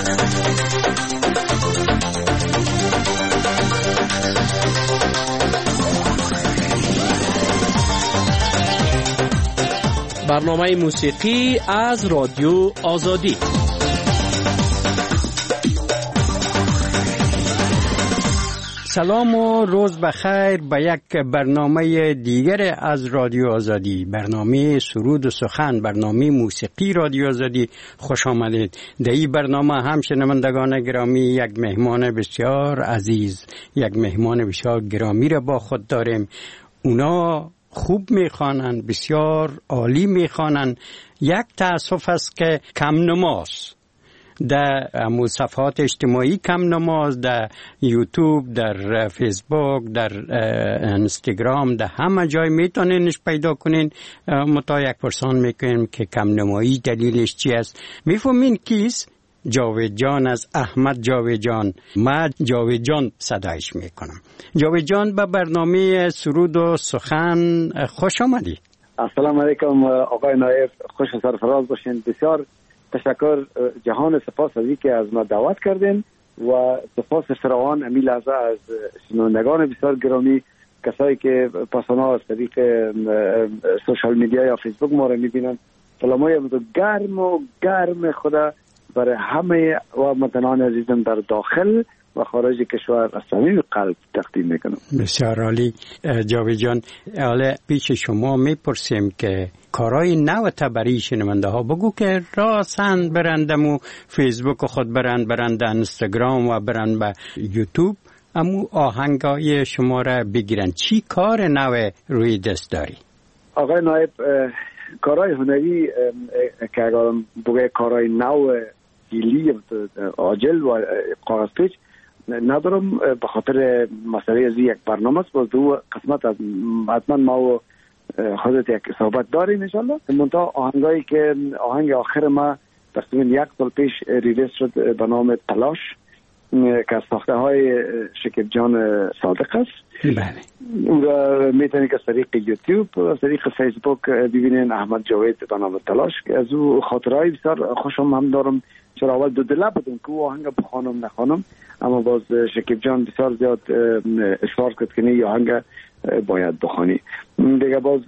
برنامه موسیقی از رادیو آزادی. سلام و روز بخیر به یک برنامه دیگر از رادیو آزادی، برنامه سرود و سخن، برنامه موسیقی رادیو آزادی. خوش آمدید. در این برنامه هم شنوندگان گرامی یک مهمان بسیار عزیز، یک مهمان بسیار گرامی را با خود داریم. اونا خوب میخوانن، بسیار عالی میخوانن. یک تأسف است که کم نماست، در صفحات اجتماعی کم نماز، در یوتیوب، در فیسبوک، در اینستاگرام، در همه جای میتونینش پیدا کنین. متا یک پرسان میکنیم که کم نمایی دلیلش چی است. میفهمین کیست؟ جاوید جان از احمد جاوید جان. من جاوید جان صدایش میکنم. جاوید جان به برنامه سرود و سخن خوش آمدی. السلام علیکم آقای نایب، خوش و سرفراز باشین. بسیار تشکر، جهان سپاس از اینکه از ما دعوت کردین و سپاس فراوان امی لحظه از شنوندگان بسیار گرامی، کسایی که پاسانا از طریق سوشال میدیا یا فیسبوک ما رو میبینن. سلامای گرم خدا برای همه و وطنان عزیزم در داخل و خارج کشور از صمیم قلب تقدیم میکنم. بسیار عالی جاوید جان. حالا پیش شما میپرسیم که کارهای نو تبری شنونده ها بگو که راسن برندم و فیسبوک خود برند اینستاگرام و برند به یوتیوب، امو آهنگای شما را بگیرن. چی کار نو روی دست داری؟ آقای نایب، کارهای هنری که اگر بگه کارهای نو گیلی عاجل و کاغذ پیچ ندارم، به خاطر مسئله از یک برنامه است. باز دو قسمت از حتما ما و خودت یک صحبت داریم انشالله. منتها آهنگایی که آهنگ آخر ما تقریبا 1 سال پیش ریلیز شد به نام تلاش که از ساخته های شکیب جان صادق است. بله. اون را میتونید از طریق یوتیوب و از طریق فیسبوک ببینین، احمد جاوید به نام تلاش. که از او خاطرهای بسیار خوشم هم دارم. چرا اول دو دله بودم که او آهنگ بخوانم نخوانم، اما باز شکیب جان بسیار زیاد اصرار کرد که نه آهنگ باید بخوانی. دیگه باز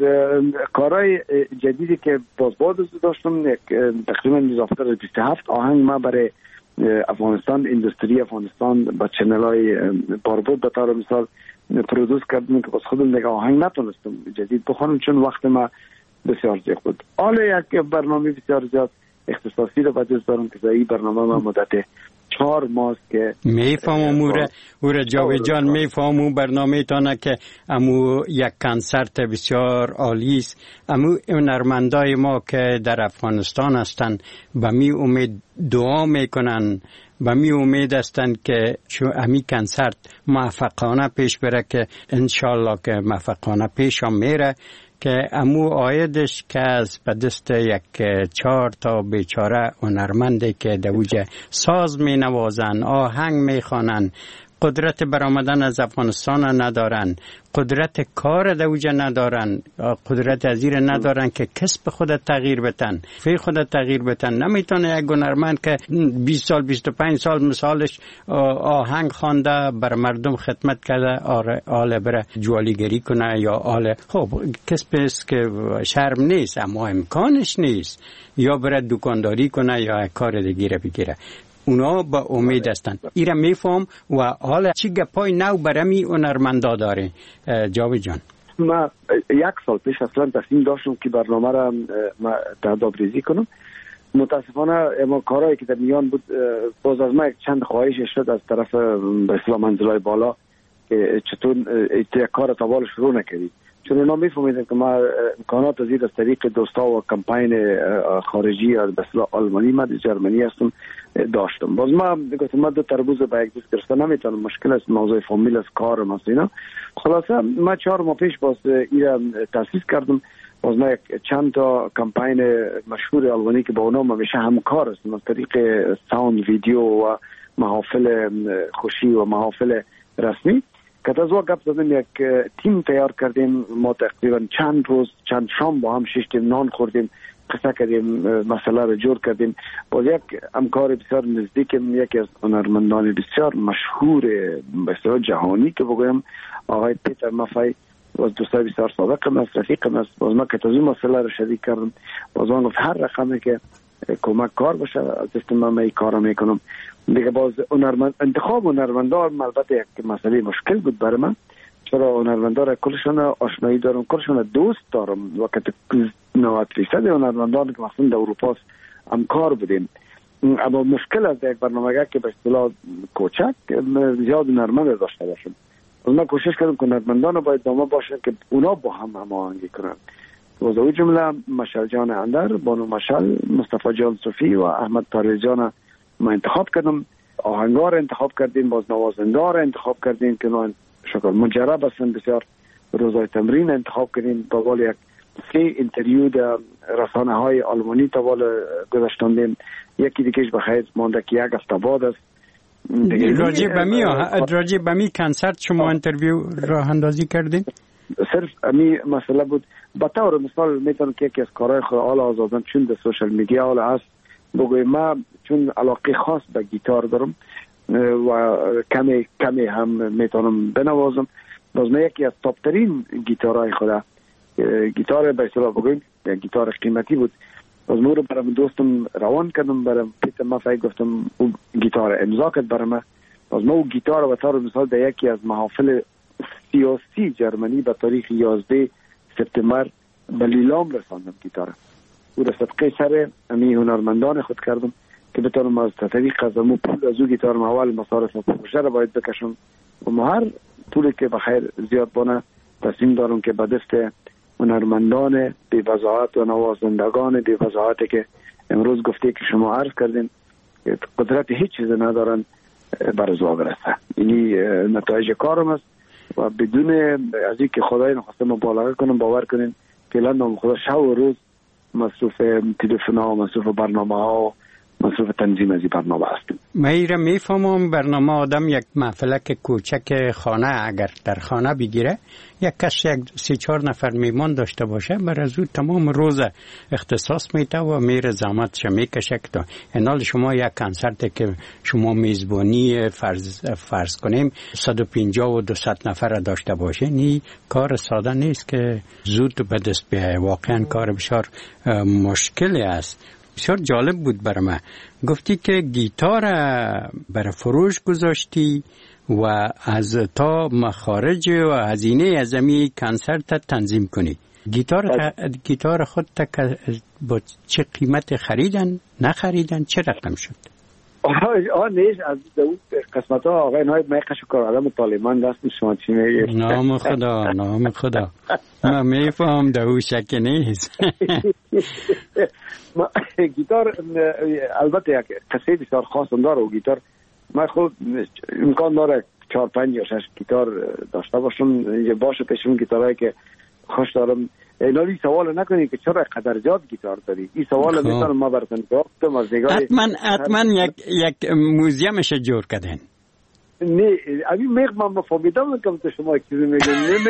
کارهای جدیدی که باز داشتم، تقریبا اضافه 27 آهنگ ما برای افغانستان، اندستری افغانستان با چنل های باربود به طور مثال پرودوس کردم که باز خودم دیگه آهنگ نتونستم جدید بخوانم چون وقت ما بسیار زیاد بود. حالا یک برنامه بسیار زیاد اختصاصی رو باید دارم که این برنامه ما مدت 4 ماه که میفهمم او جاوید جان، میفهمم برنامه تانه که امو یک کنسرت بسیار عالی است. امو هنرمندای ما که در افغانستان هستند به می امید دعا میکنن، به می امید هستند که امی کنسرت موفقانه پیش بره، که انشالله که موفقانه پیش هم میره، که امو آیدش که از به دست یک 4 تا بیچاره هنرمنده که دوجه ساز می نوازن، آهنگ می خوانن، قدرت برآمدن از افغانستان ندارن، قدرت کار دوجه ندارن، قدرت ازیر ندارن که کسب خود تغییر بتن، فی خود تغییر بتن. نمیتونه یک هنرمند که 20 سال 25 سال مثالش آهنگ خوانده بر مردم خدمت کرده آله بره جوالیگری کنه یا آله، خب کسب است که شرم نیست اما امکانش نیست، یا بره دکانداری کنه یا کار دیگه بگیره. اونا با امید هستند. ایره میفهم و حالا چی گپای نو برمی هنرمندا داره جاوید جان؟ ما 1 سال پیش اصلا تصمیم داشتم که برنامه را تدابریزی کنم. متاسفانه اما کارهایی که در میان بود، باز از ما چند خواهش شد از طرف به اصطلاح منزلای بالا که چطور یک کار تاوال شروع نکردید، چون اونا میفهمیدن که ما امکانات از طریق دوستا و کمپاین خارجی یا به اصطلاح آلمانی، ما در جرمنی هستم، داشتم. باز ما گفتم ما 2 تربوز با یک دوست گرفتن نمیتونم، مشکل است، موضوع فامیل است، کار مثلا. خلاصه ما 4 ماه پیش باز ایرا تاسیس کردم. باز ما چند تا کمپاین مشهور آلمانی که با اونها همیشه همکار هستم از طریق ساوند، ویدیو و محافل خوشی و محافل رسمی. که از وقت زدیم یک تیم تیار کردیم. ما تقریبا چند روز چند شام با هم شیشتیم، نان خوردیم، قصه کردیم، مسئله رو جور کردیم. باز یک همکار بسیار نزدیک، یکی از هنرمندان بسیار مشهور بسیار جهانی که بگویم آقای پیتر مافی، باز دوستای بسیار صادقم است، رفیقم است. باز ما که تازه مسئله رو شریک کردم، باز من گفت هر رقمی که کمک کار باشه از دست من این کارو میکنم دیگه. باز انتخاب هنرمندان البته یک مسئله مشکل بود برای من، چرا هنرمندان کلشون آشنایی دارم، کلشون دوست دارم. وقت 90% هنرمندان که مثلا در اروپا همکار بودیم، اما مشکل از یک برنامه که به اصطلاح کوچک زیاد هنرمند داشته باشیم. ما کوشش کردم که هنرمندان باید دامه باشن که اونا با هم هماهنگی کنن. و از جمله مشعل جان اندر، بانو مشعل، مصطفی جان صوفی و احمد طارمی جان ما انتخاب کردم. آهنگار انتخاب کردیم، باز نوازنده را انتخاب کردیم که نه شکر مجرب هستن، بسیار روزای تمرین انتخاب کردیم. با وال یک 3 اینترویو در رسانه های آلمانی تا وال گذاشتیم. یکی دیگهش بخیر مانده که یک هفته بعد است. راجع به می کنسرت شما اینترویو راه اندازی کردین؟ صرف امی مسئله بود. به طور مثال میتونم که یکی از کارهای خود حالا آزادن چون در سوشل میدیا حالا هست بگویم، ما چون علاقه خاص به گیتار دارم و کمی هم میتونم بنوازم. باز من یکی از تاپ ترین گیتارهای خدا، گیتار به اصطلاح بگویم گیتار قیمتی بود، باز مورو برام دوستم روان کردم، برام پیتر مافی گفتم او گیتار امضا کرد برام. باز ما او گیتار به طور مثال در یکی از محافل سیاسی جرمنی به تاریخ 11 سپتامبر به لیلام رساندم گیتار. او را صدقه سر امی هنرمندان خود کردم که بتونم از طریق از امو پول از او گیتار اول مصارف پروژه را باید بکشم و ما هر پولی که بخیر زیاد بانه تصمیم دارم که به دست هنرمندان بی وضاحت و نوازندگان بی وضاحتی که امروز گفته که شما عرض کردین قدرت هیچ چیز ندارن برزوا برسه. اینی نتایج کارم است و بدون از اینکه خدای نخواسته مبالغه کنم باور کنین فعلا نام خدا شب و روز مصروف تلفن ها، مصروف برنامه ها، مصروف تنظیم از این برنامه هستیم. من ایره میفهمم برنامه آدم یک محفلک کوچک خانه اگر در خانه بگیره، یک کس یک 3-4 نفر میمان داشته باشه، بر از او تمام روز اختصاص میده و میره زحمتش میکشه. تا انال شما یک کنسرت که شما میزبانی فرض کنیم 150 و 200 نفر داشته باشه، نی کار ساده نیست که زود به دست بیایه. واقعا کار بسیار مشکلی است. بسیار جالب بود برای من. گفتی که گیتار برای فروش گذاشتی و از تا مخارج و هزینه از امی کنسرت تنظیم کنی. گیتار خود با چه قیمت خریدن؟ نخریدن؟ چه رقم شد؟ نیش از اون قسمت ها آقای نهایت میخشو کار آدم طالبان دست شما چی میگه؟ نام خدا من میفهم دو شک نیست. گیتار البته یک قصه بسیار خاص داره و گیتار من خود امکان داره 4-5 یا 6 گیتار داشته باشم، یه باشه پیشم گیتارهایی که خوش دارم. اینالی سوال نکنی که چرا قدر زیاد گیتار داری. این سوال میتونم ما براتون جواب بدم از نگاه حتما یک موزیمش جور کردن. نه ابی من فهمیدم که تو شما چیزی میگین.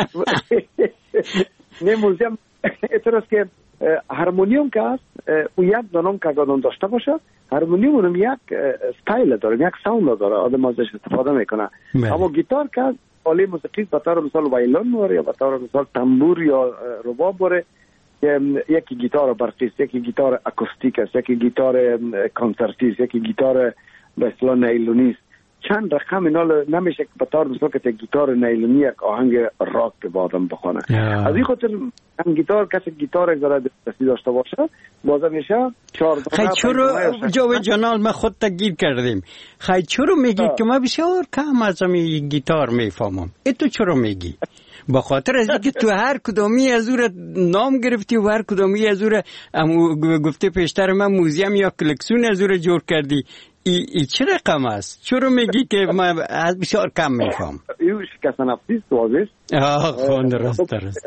نه موزیم اعتراض که هارمونیوم که هست او یک دانم که گادان داشته باشه، هارمونیوم اونم یک استایل داره، یک ساوند داره، آدم ازش استفاده میکنه. اما گیتار که آله موسیقی به طور مثال وایلون واره یا به طور مثال تنبور یا رباب واره، یکی گیتار برقی است، یکی گیتار اکوستیک است، یکی گیتار کنسرتی است، یکی گیتار به اصطلاح نیلونی است. چند رقم اینا نمیشه که به طور مثال که گیتار نیلونی یک آهنگ راک به آدم بخونه. از این خاطر هم گیتار کسی گیتار اگه دستی داشته باشه بازم میشه 4 خیلی چرا جاوید جانال ما خود تا گیر کردیم. خیلی چرا میگی که ما بسیار کم از این گیتار میفهمم؟ تو چرا میگی؟ با خاطر از اینکه تو هر کدومی از او نام گرفتی و هر کدومی از او گفته پیشتر من موزیم یا کلکسیون از او جور کردی. ای چه رقم است؟ چرا میگی که من از بسیار کم میفهم؟ ایو شکست نفسی است واضح. خون درست.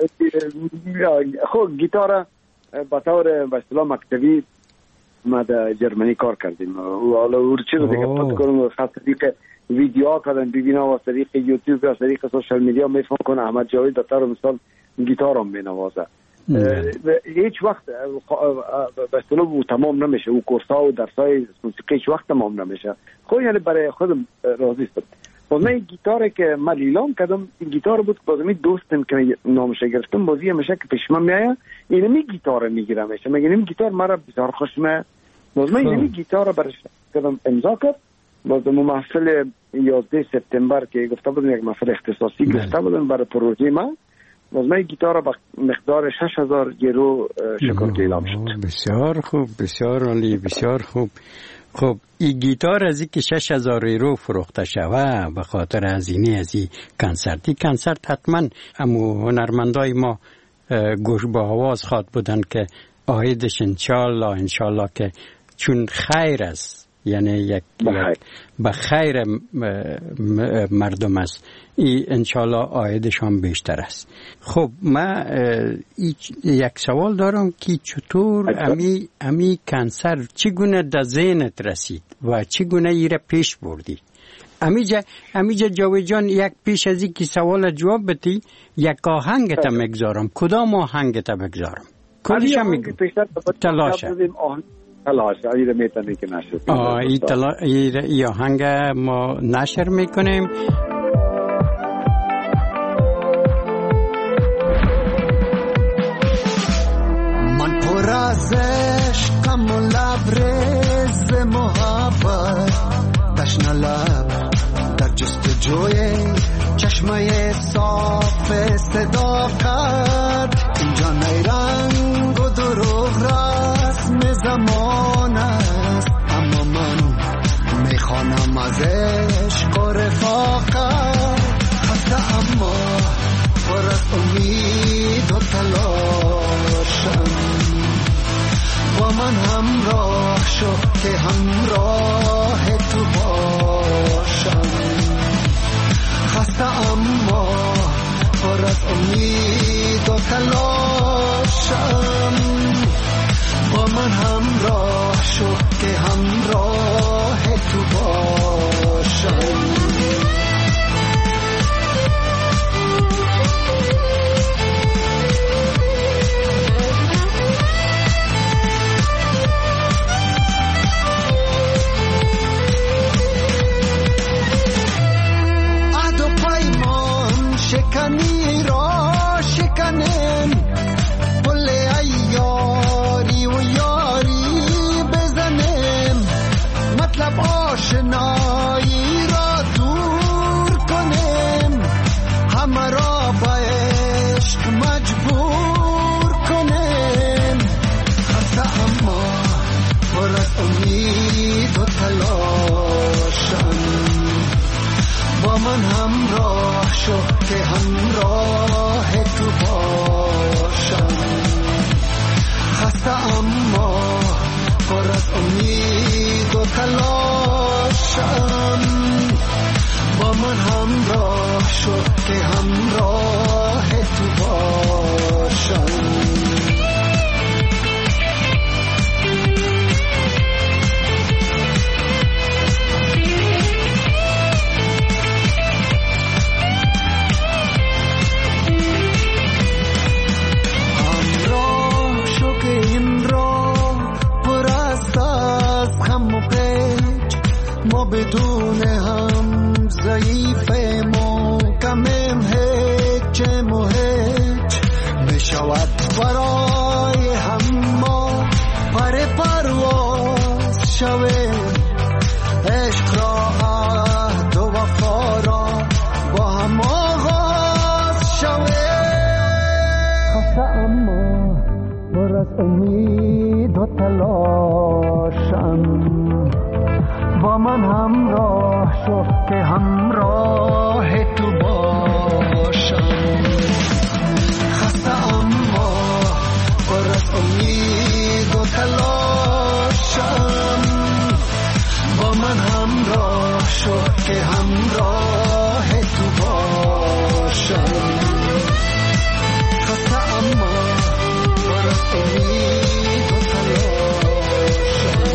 خب گیتار به طور به اصطلاح مکتبی ما در جرمنی کار کردیم و حالا چیزو دیگه پس کنم خاص طریق ویدیو کردن ببینم و طریق یوتیوب و طریق سوشال میدیا میفهم کنه احمد جاوید به طور مثال گیتارم مینوازه. هیچ وقت به اصطلاح تمام نمیشه. او کورس‌ها و درس‌های موسیقی هیچ وقت تمام نمیشه. خب یعنی برای خودم راضی هستم. من گیتاری که من لیلام کردم، این گیتار بود که بازمی دوستم که نامش گرفتم، بازی همیشه که پیش من میایه اینمی گیتار میگیرم، میشه میگم این گیتار مرا بسیار خوش میاد. بازم اینمی گیتار برش کردم امضا کرد. بازم محفل 11 سپتامبر که گفته بودم یک محفل اختصاصی گفته بودم برای پروژه من، بازم گیتار با مقدار 6000 یورو شکر اعلام شد. بسیار خوب، بسیار عالی، بسیار خوب. خب این گیتار از اینکه 6000 یورو فروخته شوه به خاطر هزینه از این کنسرت حتما امو هنرمندای ما گوش با آواز خواد بودن که آیدش انشالله که چون خیر است، یعنی یک به خیر مردم است، این انشالله آیدش هم بیشتر است. خب من یک سوال دارم که چطور امی کنسر چگونه در ذهنت رسید و چگونه ایره پیش بردی؟ امیجا جاوید جان، یک پیش از این که سوال جواب بدی یک آهنگ تا مگذارم. کدام آهنگ تا بگذارم؟ کلش هم میگم تلاشه ایره میتونی که نشر ای آهنگ ما نشر میکنیم. من پر از عشقم و لبریز محبت، تشنه لب در جستجوی چشمه صاف صداقت، اینجا نیرنگ و دروغ رسم زمان است، اما من میخوانم از عشق و رفاقت، خسته اما پر از امید و تلاشم، با من همراه شو که همراه تو باشم، خسته اما پر از امید و تلاشم، با من همراه شو که همراه تو باشم. شکنی را شکنن، پل ایاری و یاری بزنم، مطلب آشنایی را دور کنم، همه را با عشق مجبور کنم، خسته اما پر از امید و تلاشم، با من همراه شو که همراه تو باشم، خسته اما پر از امید و تلاشم، با من همراه شو که همراه تو باشم. ما بدون هم ضعیفیم و کمیم، هیچ هیچ میشود برای هم ما پر پرواز شویم، عشق را عهد و وفا را با هم آغاز شویم، خسته اما پر از امید و تلاشم، با من همراه شو که همراه تو باشم، خسته اما پر از امید و تلاشم، با من همراه شو که همراه تو باشم، خسته اما پر از امید و تلاشم،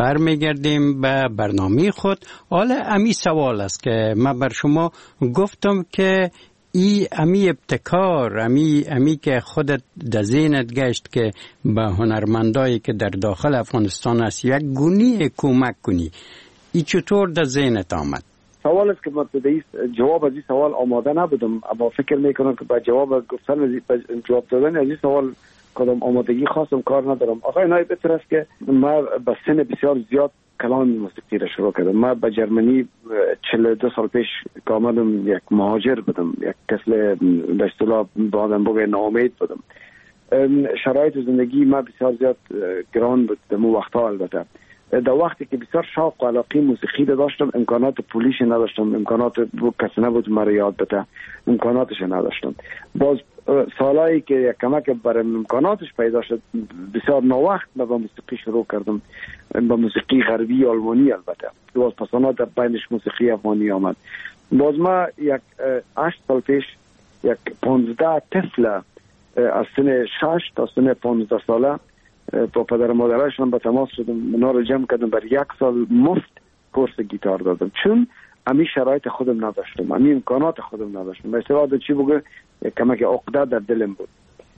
برمیگردیم به برنامه خود. حالا امی سوال است که من بر شما گفتم که امی ابتکار امی که خودت در ذهنت گشت که به هنرمندایی که در داخل افغانستان است یک گونی کمک کنی، ای چطور در ذهنت آمد؟ سوال است که من جواب از این سوال آماده نبودم، اما فکر میکنم که با جواب گفتن جواب دادن از این سوال کدام آمادگی خاصم کار ندارم. آقای نایب بهتر است که من به سن بسیار زیاد کلام موسیقی را شروع کردم. من به جرمنی 42 سال پیش که آمدم یک مهاجر بودم، یک کسل به اصطلاح بعدم بگه ناامید بودم. شرایط زندگی من بسیار زیاد گران بود در اون وقتها. البته در وقتی که بسیار شوق و علاقه موسیقی داشتم، امکانات پولیش نداشتم، امکانات کسی نبود مرا یاد بده، امکاناتش نداشتم. باز سالایی که یک کمک برای امکاناتش پیدا شد، بسیار ناوقت به موسیقی شروع کردم، به موسیقی غربی آلمانی. البته باز پسانا در بینش موسیقی افغانی آمد. باز ما یک 8 سال پیش یک 15 طفل از سن 6 تا سن 15 ساله با پدر مادرشان به تماس شدم، اونا رو جمع کردم، بر 1 سال مفت کورس گیتار دادم، چون امی شرایط خودم نداشتم، امی امکانات خودم نداشتم. به اصطلاح چی بگه کمک عقده در دلم بود.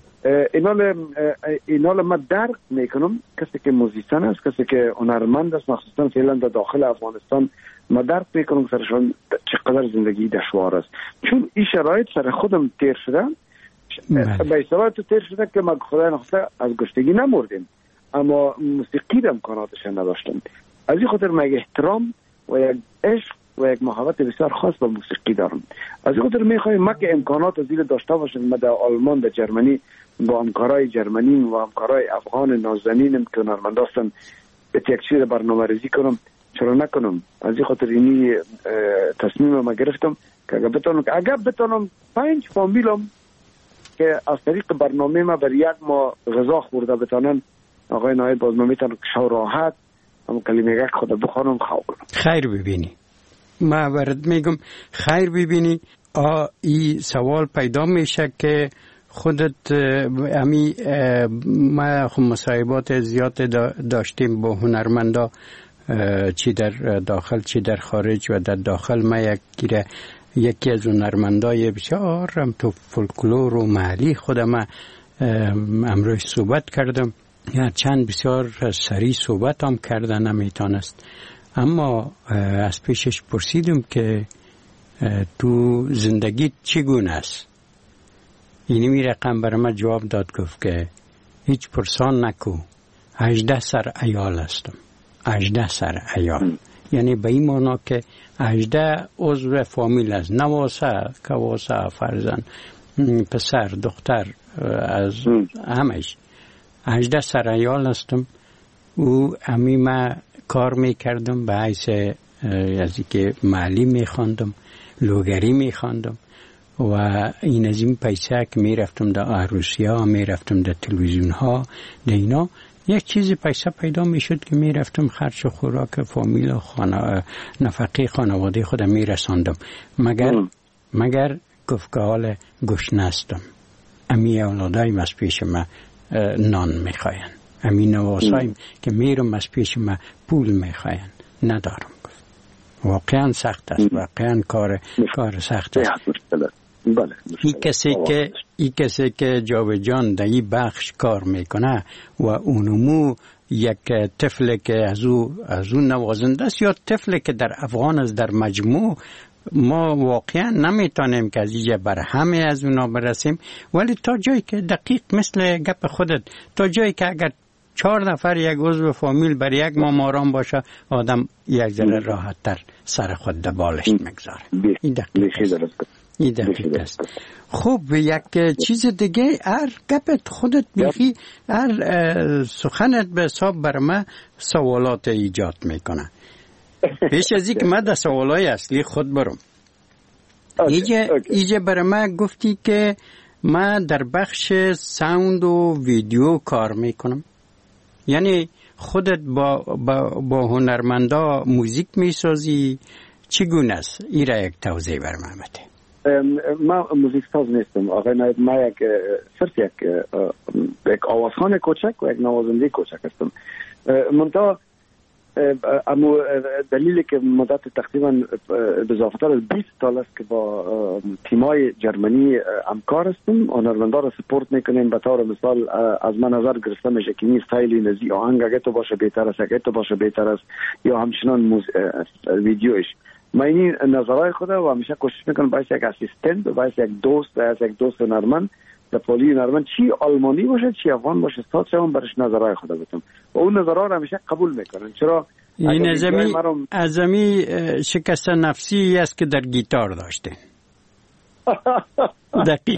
اینال ما درک میکنم کسی که موزیسین است، کسی که هنرمند است، مخصوصا فعلا در داخل افغانستان، ما درک میکنم سرشان چقدر زندگی دشوار است، چون این شرایط سر خودم تیر شده. به اصطلاح تو تیر شده که ما خدای نخواسته از گشتگی نمردیم، اما موسیقی در امکاناتش نداشتم. از این خاطر من احترام و یک عشق و یک محبت بسیار خاص به موسیقی دارم. از این خاطر میخوایم ما که امکانات از این داشته باشیم، ما در آلمان، در جرمنی با همکارای جرمنی و همکارای افغان نازنینم که هنرمند هستن به یک چیز برنامه ریزی کنم، چرا نکنم؟ از این خاطر اینی تصمیم ما گرفتم که اگر بتونم 5 فامیلم که از طریق برنامه ما بر 1 ماه غذا خورده بتونن، آقای نایب باز ما میتونم شو راحت هم کلمه خود بخوانم خواب کنم. خیر ببینی، ما برات میگم خیر ببینی. این سوال پیدا میشه که خودت ما خب مصاحبات زیاد داشتیم با هنرمندا، چی در داخل چی در خارج. و در داخل ما یکی از هنرمندای بسیار تو فولکلور و محلی خودم امروز صحبت کردم، یا چند بسیار سریع صحبت هم کردن نمیتونست، اما از پیشش پرسیدم که تو زندگی چگونه است؟ اینمی رقم برای من جواب داد، گفت که هیچ پرسان نکو، 18 سر عیال هستم. 18 سر عیال یعنی به این معنا که 18 عضو فامیل است، نواسه، کواسه، فرزند، پسر، دختر، از همش 18 سر عیال هستم. او امی من کار میکردم به حیث از که معلی میخواندم، لوگری میخواندم و این از این پیسه که میرفتم در عروسی ها، میرفتم در تلویزیون ها، در اینا یک چیزی پیسه پیدا میشد که میرفتم خرج و خوراک فامیل و نفقه خانواده خودم میرساندم. مگر گفت که حال گشنه هستم، امی اولادایم از پیش من نان میخواین، امی نواسایم که میرم از پیش من پول میخواین، ندارم. گفت واقعا سخت است، واقعا کار سخت است. این کسی که جاوجان در این بخش کار میکنه و اونمو یک طفل که از اون نوازنده است یا طفل که در افغان است در مجموع، ما واقعا نمیتونیم که از اینجا بر همه از اونا برسیم، ولی تا جایی که دقیق مثل گپ خودت، تا جایی که اگر 4 نفر یک عضو فامیل بر 1 ماه آرام باشه، آدم یک ذره راحت تر سر خود در بالش میگذاره. این دقیق است. خب یک چیز دیگه، هر گپت خودت بیخی، هر سخنت به حساب بر من سوالات ایجاد میکنه. پیش از این که من در سوالای اصلی خود برم، ایجا برای من گفتی که من در بخش ساوند و ویدیو کار میکنم، یعنی خودت با هنرمندا موزیک میسازی، چگونه است؟ این را یک توضیح بر من بده. ما موزیک ساز نیستم آقای نایب، ما صرف یک آوازخوان کوچک و یک نوازنده کوچک هستم. منتها اما دلیلی که مدت تقریبا بضافتر از 20 سال است که با تیمای جرمنی همکار هستیم، هنرمندا را سپورت میکنیم. به طور مثال از من نظر گرفته میشه که این استایلی نزی آهنگ اگه تو باشه بهتر است، اگه تو باشه بهتر است، یا همچنان ویدیوش. من این نظرهای خودم و همیشه کوشش میکنم باعث یک اسیستنت و باعث یک دوست هنرمند در پالی هنرمند، چی آلمانی باشه چی افغان باشه، ساعت شما برش نظرهای خودم بتم و اون نظرها رو همیشه قبول میکنن. چرا این ازمی شکست نفسی است که در گیتار داشته. دقیق.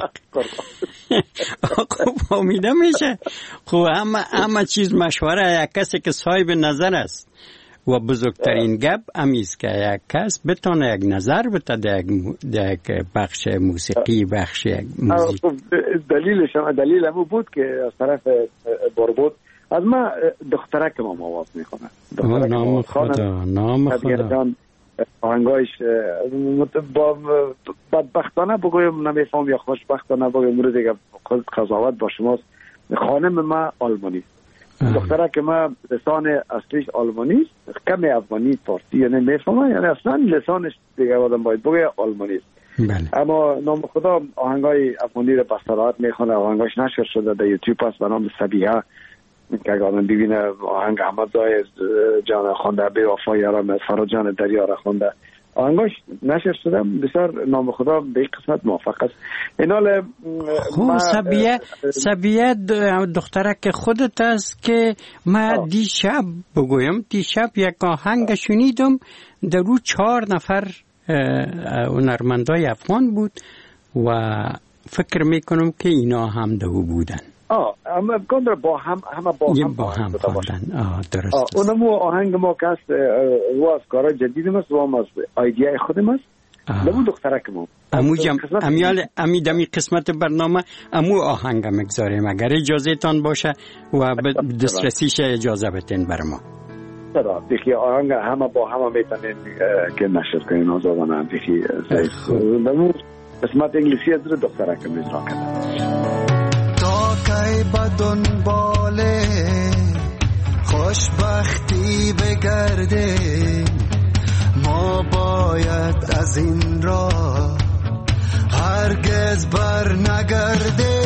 خب امیده میشه خب همه چیز مشوره یک کسی که صاحب نظر است و بزرگترین گپ امیست که یک کس بتونه یک نظر بده در یک بخش موسیقی، بخش یک موزیک. دلیل همون بود که از طرف باربود از ما دخترک ما آواز میخونه. نام خدا آهنگایش با بدبختانه بگویم نمیفهم یا خوشبختانه بگویم مورد دیگه قضاوت با شماست. خانم ما آلمانی، دختره که ما لسان اصلیش آلمانی است، کمی افغانی فارسی یعنی میفهمه، یعنی اصلا لسانش دیگه آدم باید بگه آلمانی است. اما نام خدا آهنگای افغانی رو به صراحت میخونه. آهنگاش نشر شده در یوتیوب است به نام سبیحه که آدم ببینه. آهنگ احمد زای جان خونده، بی وفا یارم فراجان دریا را خونده، آهنگاش نشر شده. بسیار نام خدا به این قسمت موافق است. اینال سبیه دخترک خودت است که ما دیشب یک آهنگ شنیدم در رو 4 نفر هنرمندای افغان بود و فکر میکنم که اینا هم دو بودن. اما کندر با هم خواندن. درست. اونمو آهنگ ما که است و از کارهای جدید است و هم از ایدیای خودم است. نمو دخترک ما امی دمی قسمت برنامه امو آهنگ مگذاریم اگر اجازه تان باشه و دسترسیش اجازه بتین بر ما. دیگه آهنگ همه با همه میتونین که نشر کنین آزادانه. دیگه نمو قسمت انگلیسی از دخترک مجرا کردن. کی بدون باله خوشبختی بگرده، ما باید از این راه هرگز بر نگرده.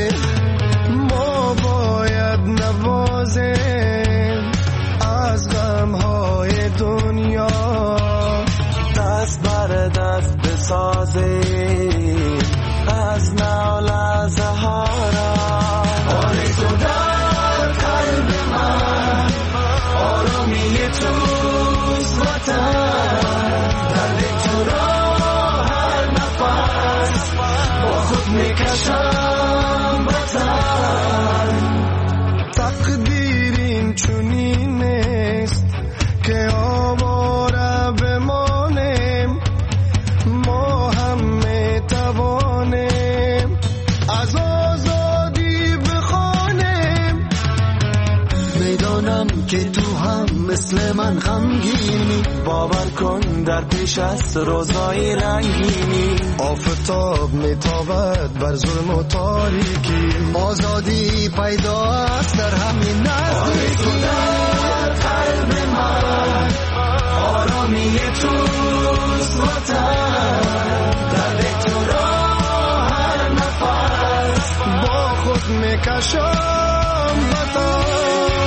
ما باید نوازیم از غمهای دنیا، دست بر دست بسازیم از نال از زهارا. آرزو در قلب من آرامی توست وطن، درد تو را هر نفس با خود میکشم وطن. تقدیر این چنین است که آواره بمانیم، ما هم میتوانیم از آزادی بخوانیم. میدانم که تو هم مثل من غمگینی، باور کن در پیش از روزهای رنگینی. آفتاب میتابد بر ظلم و تاریکی، آزادی پیدا است در همین نزدیکی. در قلب من آرامی توست وطن، درد تو را هر نفس با خود میکشم وطن.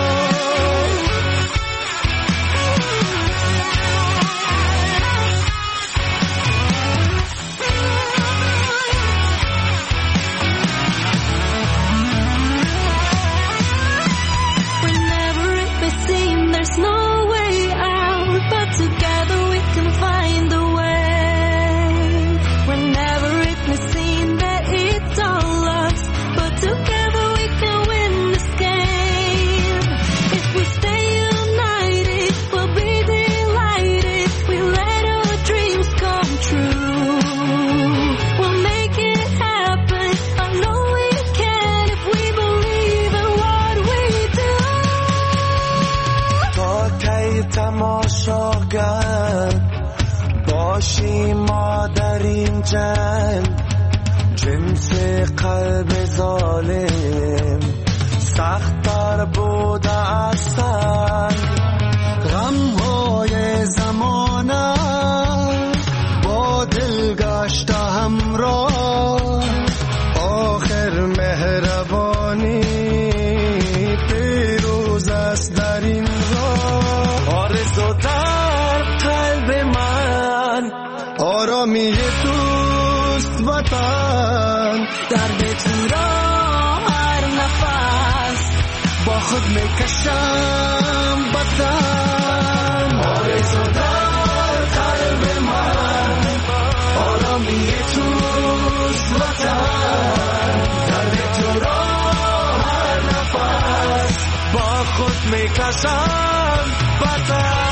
باشیم ما در این جنگ، جنس قلب ظالم سخت‌تر بوده از سنگ. غم گشت همراه آخر مهربانی پیروز است در این راه. آرزو در قلب من آرامی دوست وطن، درد تو را هر نفس با خود میکشم وطن. آرزو در قلب من آرامی دوست وطن، درد تو را هر نفس با خود میکشم وطن.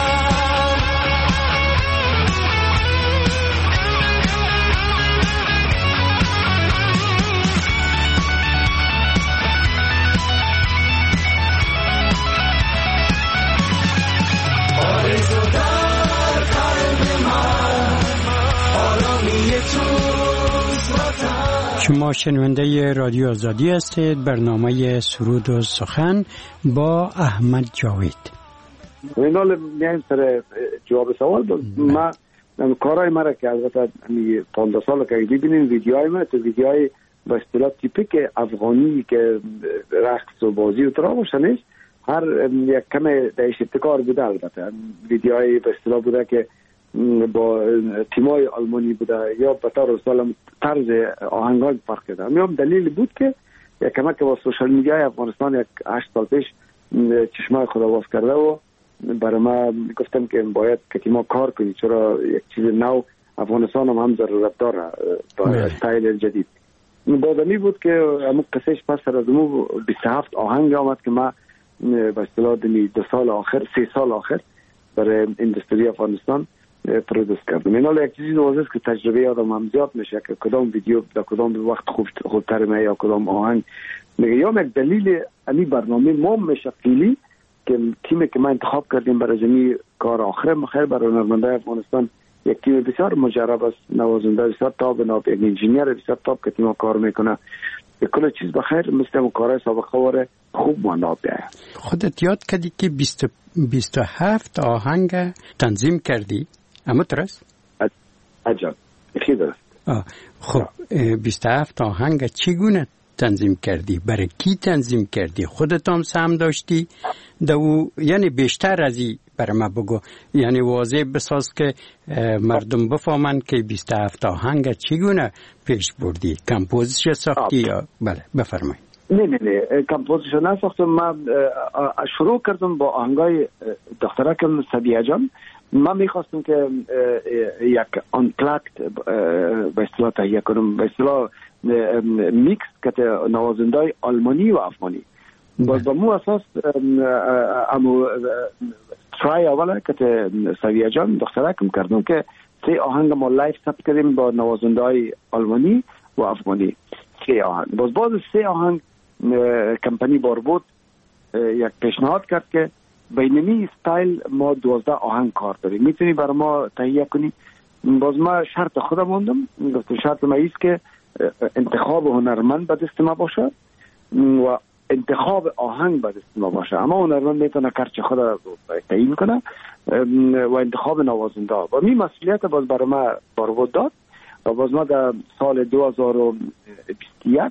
شما شنونده رادیو آزادی هستید. برنامه سرود و سخن با احمد جاوید. اینال میایم سر جواب سوال. ما کارهای مرا که البته 15 سال که ببینیم ویدیوهای ما، تو ویدیوهای به اصطلاح تیپیک افغانی که رقص و بازی و ترا باشه، هر یک کم درش ابتکار بوده. البته ویدیوهای به اصطلاح بوده که با تیمای آلمانی بوده یا به طور سالم طرز آهنگای فرق کرده. میام دلیل بود که یک کمک با سوشال میدیای افغانستان یک 8 سال پیش چشمای خود باز کرده و برای ما گفتم که باید که تیما کار کنی، چرا یک چیز نو افغانستان هم ضرورت داره با استایل جدید. بادمی بود که همون قصهش پس سر از امو 27 آهنگ آمد که ما به اصطلاح 2 سال آخر 3 سال آخر برای اندستری افغانستان پرودوس کردم. اینا یک چیزی واضحه که تجربه آدم هم زیاد میشه که کدام ویدیو در کدام وقت خوبتر میاد یا کدام آهنگ میگه. یا یک دلیل امی برنامه ما میشه فیلی که تیمی که ما انتخاب کردیم برای جمعی کار آخر مخیر برای هنرمندای افغانستان یک تیم بسیار مجرب است، نوازنده بسیار تاب، یک انجینیر بسیار تاب که تیم کار میکنه. کل چیز بخیر مثل کارهای سابقه واره خوب مناب بیاید. خودت یاد کردی که 27 آهنگ تنظیم کردی؟ اما درست؟ عجب، خیلی درست. خب 27 آهنگ چگونه تنظیم کردی؟ برای کی تنظیم کردی؟ خودت هم سهم داشتی؟ یعنی بیشتر از این برای ما بگو، یعنی واضح بساز که مردم بفهمن که 27 آهنگ چگونه پیش بردی؟ کمپوزیشن ساختی یا بله بفرمایید. نه کمپوزیشن نساختم. من شروع کردم با آهنگای دخترکم سبیه جان. من میخواستم که یک آنپلاکت به اصطلاح تهیه کنم، به اصطلاح میکس که نوازندای آلمانی و افغانی. باز با مو اساس امو ترای اوله که سویه جان دخترکم کردم که 3 آهنگ ما لایف ثبت کردیم با نوازندای آلمانی و افغانی. 3 آهنگ. باز 3 آهنگ کمپانی باربود یک پیشنهاد کرد که بینمی استایل ما 12 آهنگ کار داریم، میتونی برای ما تهیه کنی؟ باز ما شرط خودم موندم، گفتم شرط ما ایست که انتخاب هنرمند به دست ما باشه و انتخاب آهنگ به دست ما باشه. اما هنرمند میتونه کارچه خود تعیین کنه و انتخاب نوازنده و می مسئولیت باز برای ما باربود داد. و باز ما در سال 2021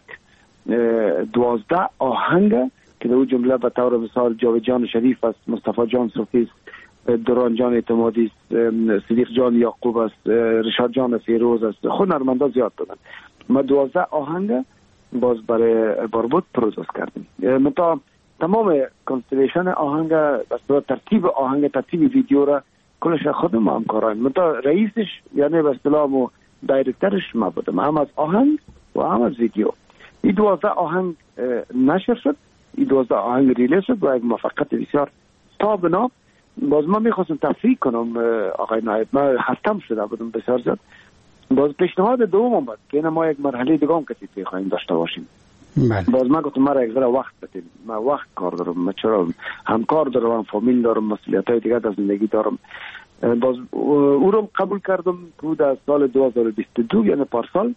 12 آهنگ که در جمله به طور مثال جاوید جان شریف است، مصطفی جان صوفی است، دران جان اعتمادی است، صدیق جان یعقوب است، رشاد جان فیروز است، هنرمندا زیاد دادن. ما 12 آهنگ باز برای باربود پرودوس کردیم. متا تمام کنستلیشن آهنگ، به ترتیب آهنگ، ترتیب ویدیو را کلش خودم هم کاران. متا رئیسش یعنی به اصطلاح مو دایرکتورش ما بودم، هم از آهنگ و هم از ویدیو. این 12 آهنگ نشر شد، این 12 آهنگ ریلیز شد و یک موفقیت بسیار تابناک. باز ما میخواستم تفریق کنم آقای نایب، ما هستم شده بودم بسیار زیاد. باز پیشنهاد دوم اومد که ما یک مرحله دیگه هم کسی بخوایم داشته باشیم. باز ما گفتم مرا یک ذره وقت بدید، من وقت کار دارم، من چرا همکار دارم، فامیل دارم، مسئولیت‌های دیگه در زندگی دارم. باز او رو قبول کردم که در سال 2022 یعنی پارسال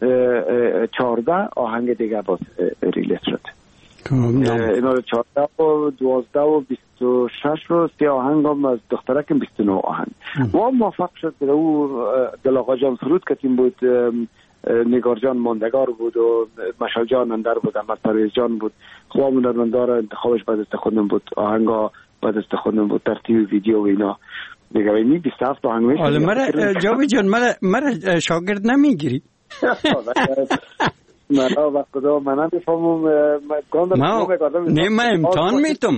14 آهنگ دیگه باز ریلیز شد. اینا 14 و 12 و 26 رو 3 آهنگ هم از دخترکم 29 آهنگ و موفق شد که او دل آقا جان سرود کتیم بود، نگار جان ماندگار بود و مشال جان اندر بود، احمد پرویز جان بود، خواه هنرمندار انتخابش بعد است خودم بود، آهنگا بعد است خودم بود، ترتیب ویدیو و اینا دیگه. اینی 27 آهنگ میشه. حالا مرا جاوید جان مرا شاگرد نمیگیری؟ من وقتا من نمیفهمم. نه من امتحان میتم،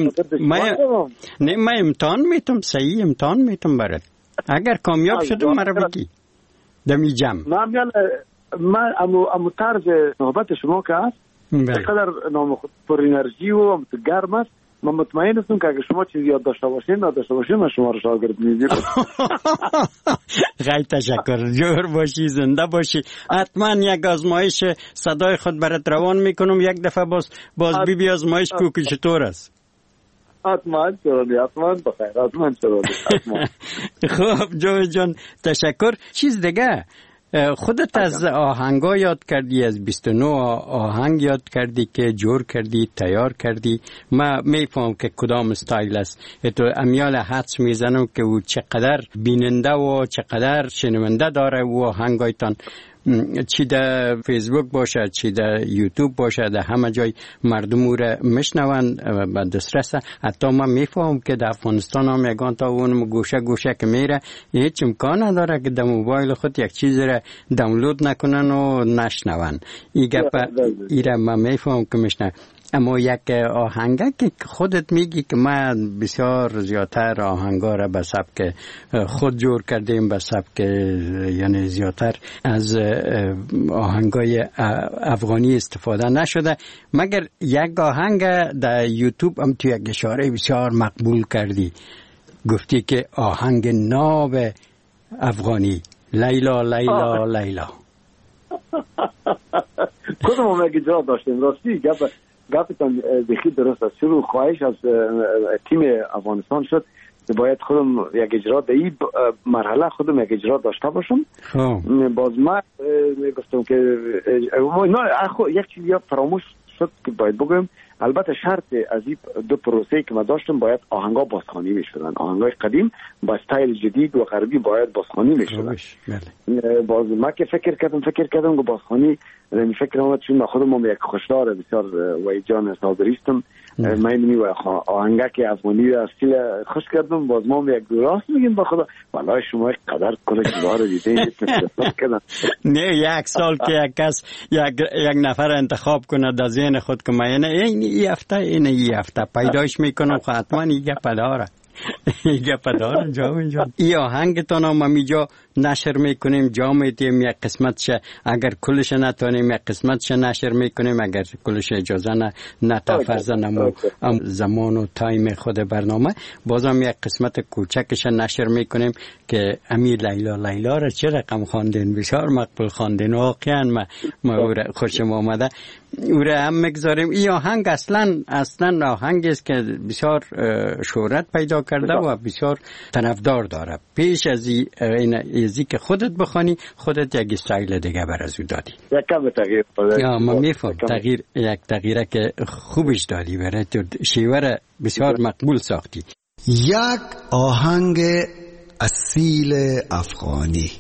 من امتحان میتم، صحیح امتحان میتم برات. اگر کامیاب شدم مرا بگی دمی جمع. من امو طرز نوبت شما که هست چقدر نام خود پر انرژی و گرم است. من مطمئن هستم که اگر شما چیزی یاد داشته باشین من شما رو شاگرد میگیرم. خیلی تشکر، جور باشی، زنده باشی. حتما یک آزمایش صدای خود برات روان میکنم، یک دفعه باز بی آزمایش کو چطور است. حتما بخیر، حتما خب جاوید جان تشکر. چیز دیگه خودت از آهنگا یاد کردی، از 29 آهنگ یاد کردی که جور کردی، تیار کردی. من میفهم که کدام استایل است. تو امیال حدس میزنم که او چقدر بیننده و چقدر شنونده داره و آهنگایتان، چی در فیسبوک باشه، چی در یوتیوب باشه، در همه جای مردم او را میشنون به دسترسه. حتی من میفهم که در افغانستان هم یگان تا اون گوشه که میره هیچ امکان نداره که در موبایل خود یک چیز را دانلود نکنن و نشنون. ایره من میفهم که میشنون. اما یک آهنگه که خودت میگی که من بسیار زیادتر آهنگا را به سبک خود جور کردیم، به سبک یعنی زیادتر از آهنگای افغانی استفاده نشده، مگر یک آهنگ در یوتیوب هم تو یک اشاره بسیار مقبول کردی، گفتی که آهنگ ناب افغانی لیلا لیلا لیلا. کدوم هم یک اجرا داشتیم راستی گفتن بخی درست است. شروع خواهش از تیم افغانستان شد که باید خودم یک اجرا در این مرحله خودم یک اجرا داشته باشم. باز من گفتم که یک چیزی فراموش شد که باید بگویم. البته شرط از این دو پروسه که من داشتم باید آهنگا بازخوانی میشدن. آهنگای قدیم با استایل جدید و غربی باید بازخوانی میشدن. باز من که فکر کردم که بازخوانی این فکر اومد چون خودم هم یک خوشدار بسیار ویجان صادریستم. من اینو آهنگک افغانی استیل خوش کردم. باز ما یک راست میگیم با خدا والله شما قدر کل کار دیدین نه یک سال که یک کس یک نفر انتخاب کنه در ذهن خود که من این هفته پیداش میکنم حتما این پداره جاوید جان. این آهنگتان هم امیجا نشر میکنیم، جا میدیم یک قسمتش، اگر کلش نتونیم یک قسمتش نشر میکنیم، اگر کلش اجازه نه تا فرزنم زمان و تایم خود برنامه بازم یک قسمت کوچکش نشر میکنیم که امی لیلا لیلا را چه رقم خواندین، بسیار مقبول خواندین، واقعا ما خوشم آمده. او را هم میگذاریم. این آهنگ اصلا آهنگ است که بسیار شهرت پیدا کرده و بسیار طرفدار داره. پیش از این که خودت بخوانی، خودت یک استایل دیگه بر از او دادی. یک کم تغییر یا من میفهم یک تغییره که خوبش دادی، برای تو شیوه بسیار مقبول ساختی. یک آهنگ اصیل افغانی.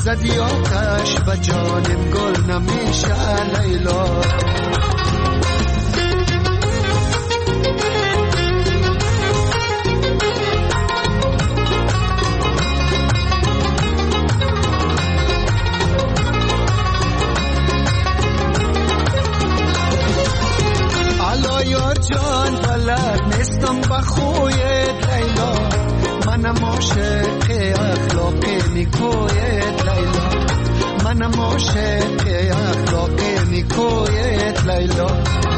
زدی آتش و جانم گل نمیشه لیلا. یار جان بلد نیستم بخویت لیلا، منم عاشق اخلاق نیکویت لیلا، منم عاشق اخلاق نیکویت لیلا.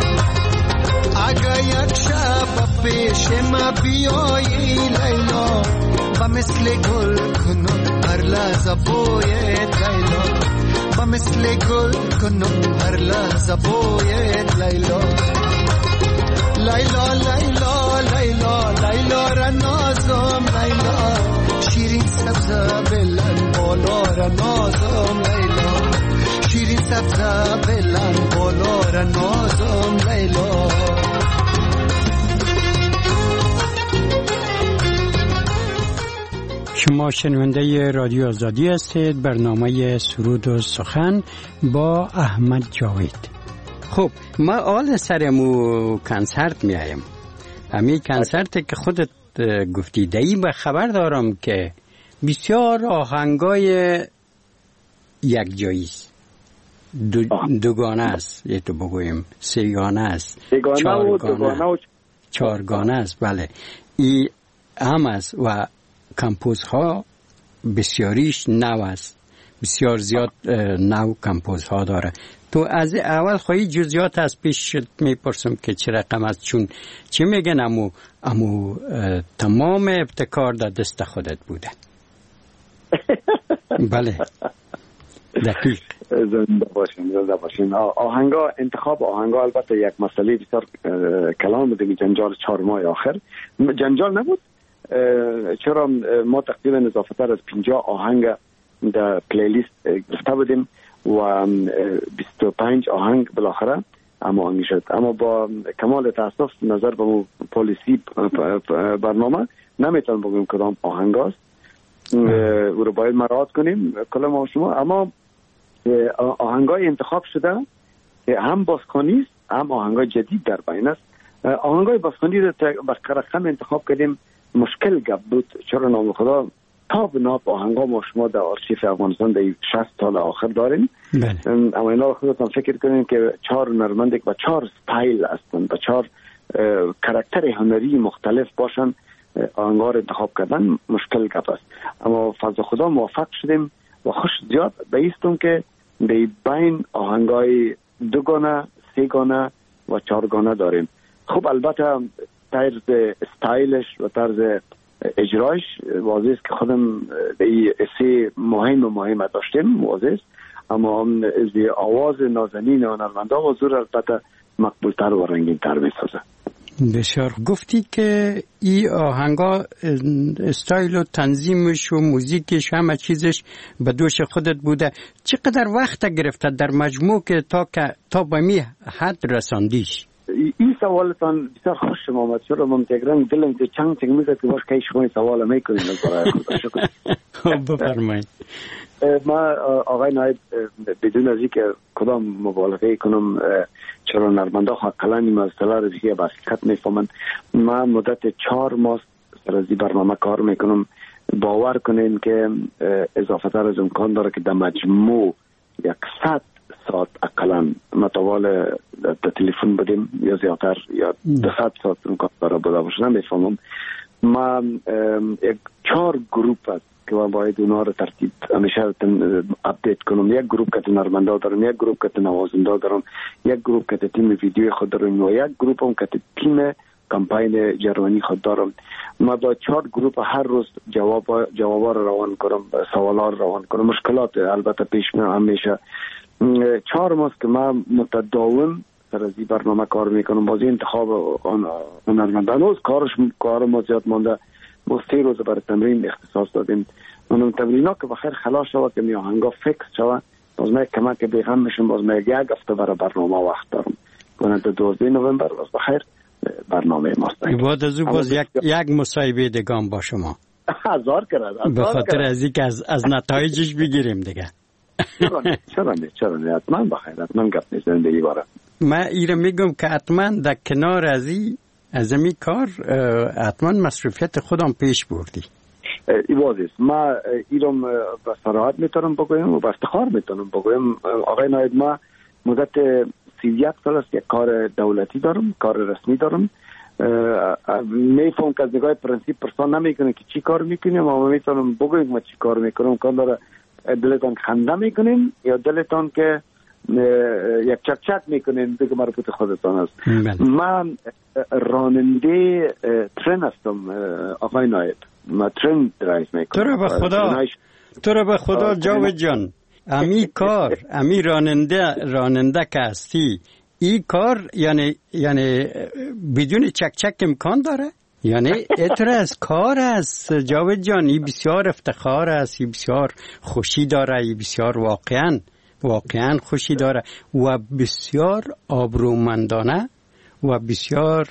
اگه یک شب پیش ما بیایی لیلا، با مثل گل کنم هر لحظه بویت لیلا، با مثل گل کنم هر لحظه بویت لیلا. لیلا لیلا لیلا لیلا را نازم لیلا، شیرین سبزه بلند بالا را نازم لیلا، شیرین سبزه بلند بالا را نازم لیلا. شما شنونده رادیو آزادی هستید. برنامه سرود و سخن با احمد جاوید. خب ما آل سرمو کنسرت میایم. همین کنسرت که خودت گفتی دایی به خبر دارم که بسیار آهنگای یک جاییست، دوگانه است، یه تو بگویم سیگانه است، چارگانه است. بله ای هم است و کمپوزها بسیاریش نو است، بسیار زیاد نو کمپوزها داره. تو از اول خواهی جزئیات از پیش میپرسم که چه رقم است، چون چه میگن امو تمام ابتکار در دست خودت بوده. بله دقیق. زنده باشین. آهنگا، انتخاب آهنگا البته یک مسئله بسیار کلان بوده. جنجال 4 ماه آخر جنجال نبود، چرا ما تقریبا اضافتر از 50 آهنگ در پلیلیست گرفته بودیم و 25 آهنگ بالاخره هماهنگی شد. اما با کمال تاسف نظر به پالیسی برنامه نمیتونم بگم کدام آهنگ است، او رو باید مراعات کنیم کل ما شما. اما آهنگای انتخاب شده که هم بازخوانی است هم آهنگای جدید در بین است. آهنگای بازخوانی رو با رقم انتخاب کردیم، مشکل گپ بود، چرا نام خدا تا بناب آهنگا ما شما در آرشیف افغانستان در 60 سال آخر داریم. اما اینا خودتان فکر کنین که 4 نرمندک و 4 ستایل هستند و 4 کاراکتر هنری مختلف باشن، آهنگا رو انتخاب کردن مشکل گپ است. اما فضل خدا موفق شدیم و خوش زیاد بایستم که در بین آهنگای 2 گانه، 3 گانه و 4 گانه داریم. خب البته طرز استایلش و طرز اجرایش واضح است که خودم این سه مهم داشتیم واضح است، اما از آواز نازنین هنرمندا و زور البته مقبولتر و رنگین‌تر می‌سازه. بسیار. گفتی که این آهنگا استایل و تنظیمش و موزیکش همه چیزش به دوش خودت بوده. چقدر وقت گرفته در مجموع که تا به می حد رساندیش؟ این سوالتان بسیار خوش آمد. چرا من تقریبا دلم که چند میزد که باش که شما سوال میکنین برای خدا. شکر. خب بفرمایید. ما آقای نایب بدون از اینکه کدام مبالغه کنم، چرا نرمنده حقلا این مسئله رو دیگه به حقیقت میفهمن. ما مدت 4 ماه سر از این برنامه کار میکنم. باور کنین که اضافه تر از امکان داره که در مجموع 100 ساعت اقلا متوال در تلفن بدیم یا زیادتر یا 200 ساعت امکان داره بوده باشه، نمیفهمم. ما 4 گروپ هست که من باید اونا رو ترتیب همیشه اپدیت کنم. یک گروپ که نرمنده دارم، یک گروپ که نوازنده دارم، یک گروپ که تیم ویدیو خود دارم و یک گروپ هم که تیم کمپاین جرمنی خود دارم. ما با 4 گروپ هر روز جوابا رو روان کنم، سوالا رو روان کنم. مشکلات البته پیش میاد همیشه. 4 ماه که ما متداوم سر از این برنامه کار میکنم. بازی انتخاب هنرمندان هنوز کار ما زیاد مانده. ما 3 روز برای تمرین اختصاص دادیم. اون تمرینا که بخیر خلاص شود که می آهنگا فکس شود، باز ما کمک بیغم میشم. باز ما 1 هفته برای برنامه وقت دارم. کنه 12 نوامبر باز بخیر برنامه ماست. بعد از او باز یک مصاحبه دگان با شما. 1000 کرد. به خاطر از اینکه از نتایجش بگیریم دیگه. چرا نه حتما بخیر، حتما گپ نیست زندگی باره. من ایره میگم که حتما در کنار از این کار حتما مسئولیت خودم پیش بردی. ایوازیست ما ایرم با صراحت میتونم بگویم و با افتخار میتونم بگویم آقای نایب ما مدت 31 سال است که کار دولتی دارم، کار رسمی دارم. میفهم که از نگاه پرنسیپ پرسان نمیکنه که چی کار میکنیم، اما میتونم بگویم ما چی کار میکنم. کار داره دلتان خنده میکنیم یا دلتان که یک چک چک میکنیم دیگه مربوط خودتان است. من راننده ترن هستم آقای نایب، ما ترن درایو میکنم. تو رو به خدا جاوید جان، امی کار امی راننده که هستی این کار یعنی بدون چک چک امکان داره؟ یعنی اعتراض کار است جاوید جان. این بسیار افتخار است، این بسیار خوشی داره، این بسیار واقعا خوشی داره و بسیار آبرومندانه و بسیار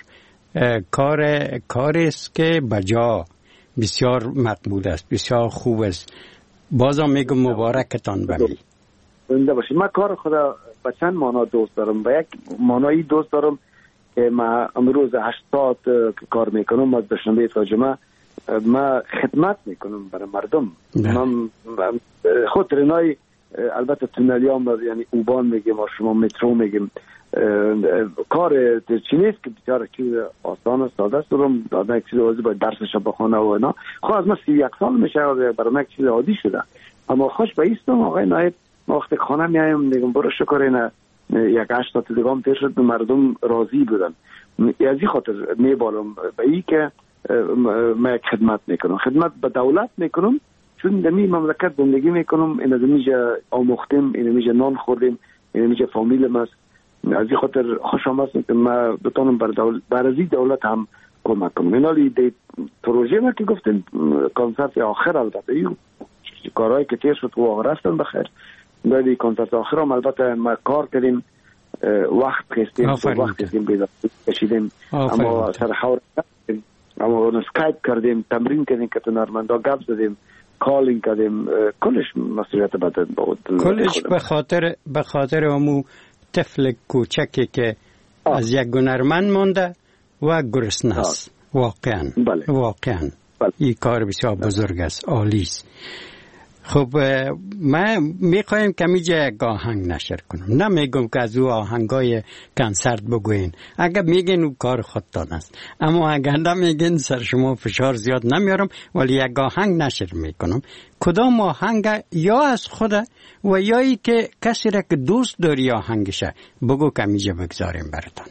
کاری است که بجا بسیار مقبول است، بسیار خوب است. بازم میگم مبارکتان بمی. زنده باشید. من کار خدا به چند معنا دوست دارم. به یک معنایی دوست دارم که ما امروز 8 ساعت کار میکنم، از دوشنبه تا جمعه ما خدمت میکنم برای مردم. من خود رنای البته تونلیام یعنی اوبان میگیم و شما مترو میگیم، کار چی نیست که بیچاره چیز آسان است، ساده است. دارم دادن یک چیز عادی باید درسش بخونه و اینا. خب از من 31 سال میشه برای من یک چیز عادی شده. اما خوش به ایستم آقای نایب، ما وقتی خانه میایم میگم برو شکر اینه یک 8 ساعت دیگه تیر شد، مردم راضی بودن. از این خاطر میبالم به این که ما یک خدمت میکنم، خدمت به دولت میکنم، چون دمی مملکت زندگی میکنم. این دمیجا آموختیم، این دمیجا نان خوردیم، این دمیجا فامیلم است. از این خاطر خوش آمدم که ما بتونم بر ازی دولت هم کمک کنم. اینالی دی پروژه ما که گفتیم کنسرت آخر، البته این کارهایی که تیر شد و رفتن بخیر. ولی کنسرت آخر هم البته ما کار کردیم، وقت خستیم بیدار کشیدیم، اما سر حور کردیم، اما اسکایپ کردیم، تمرین کردیم که تنارمندا گپ زدیم، کالینگ کردیم، کلش مسئولیت بود. کلش به خاطر امو طفل کوچکی که از یک هنرمند مونده و گرسنه است. واقعا این کار بسیار بزرگ است، عالی است. خب ما میخوایم که میجا یک آهنگ نشر کنم. نمیگم که از او آهنگای کنسرت بگوین، اگر میگین او کار خودتان است، اما اگر نمیگین سر شما فشار زیاد نمیارم، ولی یک آهنگ نشر میکنم. کدام آهنگ یا از خود و یا ای که کسی را که دوست داری آهنگشه بگو که میجا بگذاریم براتان.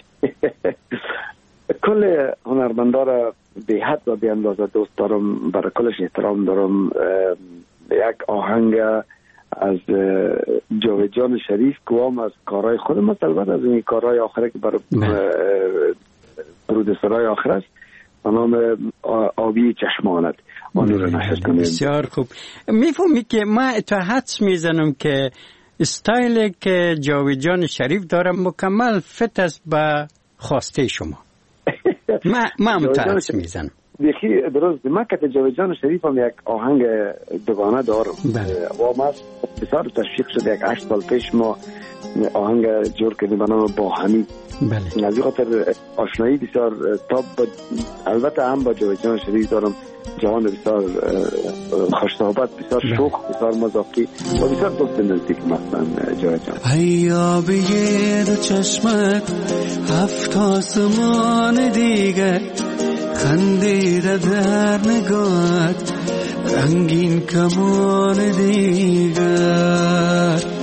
کل هنرمندا را به حد و به اندازه دوست دارم، برای کلش احترام دارم. یک آهنگ از جاوید جان شریف کوام از کارهای خودم است، البته از این کارهای آخره که برای پرودوسرهای آخر است، به نام آبی چشمانت. آن رو نشر کنیم. بسیار خوب. میفهمی که من اتحادس میزنم که استایل که جاوید جان شریف داره مکمل فت است به خواسته شما. من اتحادس میزنم. دیگه درست. من که جاوید جان شریف هم یک آهنگ دوگانه دارم و ما بسیار تشویق شد. یک 8 سال پیش ما آهنگ جور کردیم به نام با همی. بله. از این خاطر آشنایی بسیار تاب البته هم با جاوید جان شریف دارم. جوان بسیار خوش صحبت، بسیار شوخ، بسیار مزاحی و بسیار دوست نزدیک مثلا جاوید جان. هیا بگیر دو چشمت 7 آسمان دیگه، خندیده در نگاهت رنگین کمان دیگر.